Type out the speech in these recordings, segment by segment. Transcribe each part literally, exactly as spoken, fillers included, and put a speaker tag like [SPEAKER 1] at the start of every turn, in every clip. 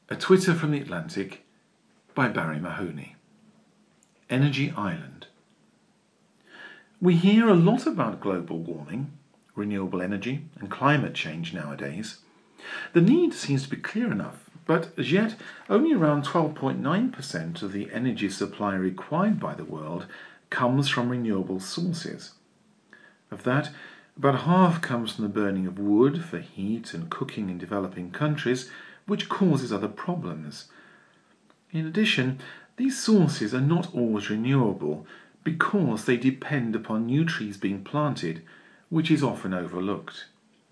[SPEAKER 1] A Twitter from the Atlantic by Barry Mahoney. Energy Island. We hear a lot about global warming, renewable energy and climate change nowadays. The need seems to be clear enough, but as yet only around twelve point nine percent of the energy supply required by the world comes from renewable sources. Of that, about half comes from the burning of wood for heat and cooking in developing countries, which causes other problems. In addition, these sources are not always renewable because they depend upon new trees being planted, which is often overlooked.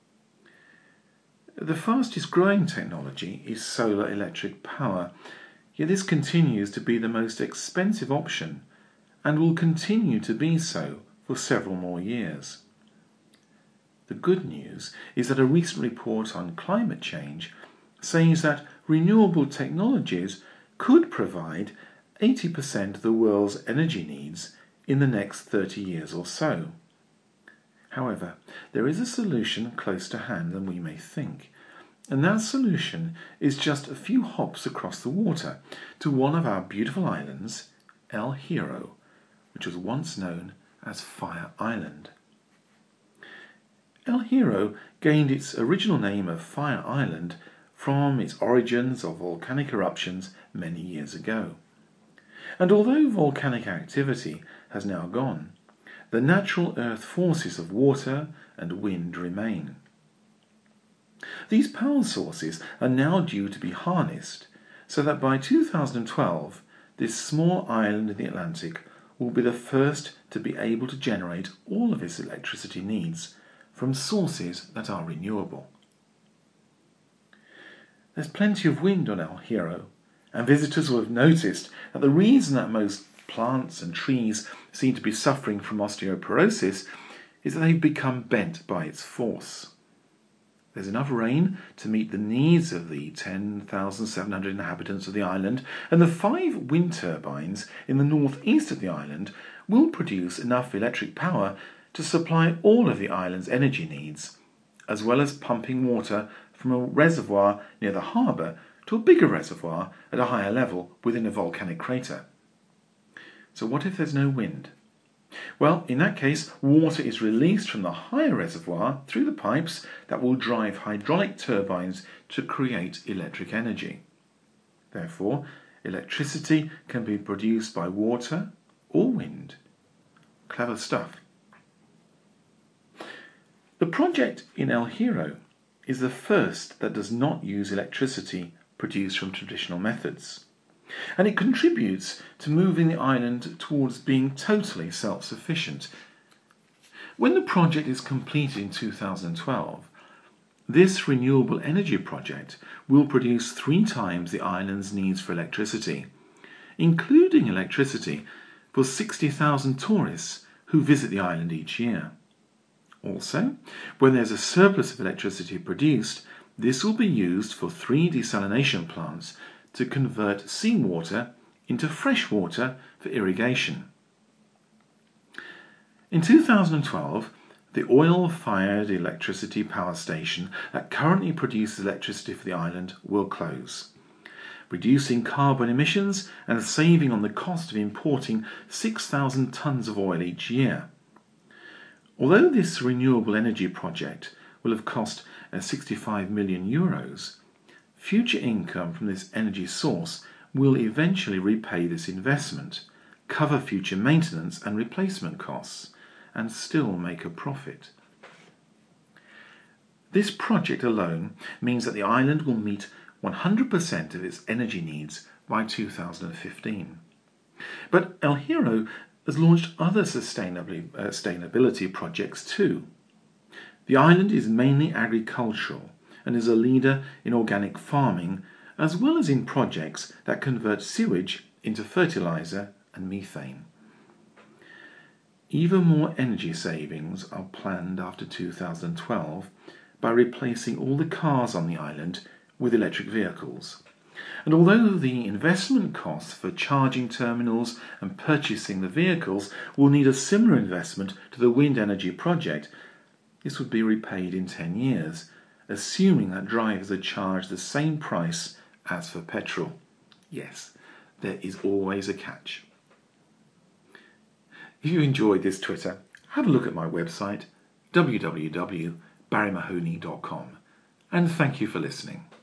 [SPEAKER 1] The fastest growing technology is solar electric power, yet this continues to be the most expensive option and will continue to be so for several more years. The good news is that a recent report on climate change says that renewable technologies could provide eighty percent of the world's energy needs in the next thirty years or so. However, there is a solution closer to hand than we may think, and that solution is just a few hops across the water to one of our beautiful islands, El Hierro, which was once known as Fire Island. El Hierro gained its original name of Fire Island from its origins of volcanic eruptions many years ago. And although volcanic activity has now gone, the natural earth forces of water and wind remain. These power sources are now due to be harnessed, so that by two thousand twelve this small island in the Atlantic will be the first to be able to generate all of its electricity needs from sources that are renewable. There's plenty of wind on El Hierro, and visitors will have noticed that the reason that most plants and trees seem to be suffering from osteoporosis is that they've become bent by its force. There's enough rain to meet the needs of the ten thousand seven hundred inhabitants of the island, and the five wind turbines in the northeast of the island will produce enough electric power to supply all of the island's energy needs, as well as pumping water from a reservoir near the harbour to a bigger reservoir at a higher level within a volcanic crater. So what if there's no wind? Well, in that case, water is released from the higher reservoir through the pipes that will drive hydraulic turbines to create electric energy. Therefore, electricity can be produced by water or wind. Clever stuff. The project in El Hierro is the first that does not use electricity produced from traditional methods, and it contributes to moving the island towards being totally self-sufficient. When the project is completed in two thousand twelve, this renewable energy project will produce three times the island's needs for electricity, including electricity for sixty thousand tourists who visit the island each year. Also, when there's a surplus of electricity produced, this will be used for three desalination plants to convert seawater into fresh water for irrigation. In two thousand twelve, the oil-fired electricity power station that currently produces electricity for the island will close, reducing carbon emissions and saving on the cost of importing six thousand tonnes of oil each year. Although this renewable energy project will have cost uh, sixty-five million euros, future income from this energy source will eventually repay this investment, cover future maintenance and replacement costs, and still make a profit. This project alone means that the island will meet one hundred percent of its energy needs by two thousand fifteen. But El Hierro has launched other sustainability, uh, sustainability projects too. The island is mainly agricultural and is a leader in organic farming, as well as in projects that convert sewage into fertilizer and methane. Even more energy savings are planned after two thousand twelve by replacing all the cars on the island with electric vehicles. And although the investment costs for charging terminals and purchasing the vehicles will need a similar investment to the wind energy project, this would be repaid in ten years, assuming that drivers are charged the same price as for petrol, yes, there is always a catch. If you enjoyed this Twitter, have a look at my website, w w w dot barry mahoney dot com, and thank you for listening.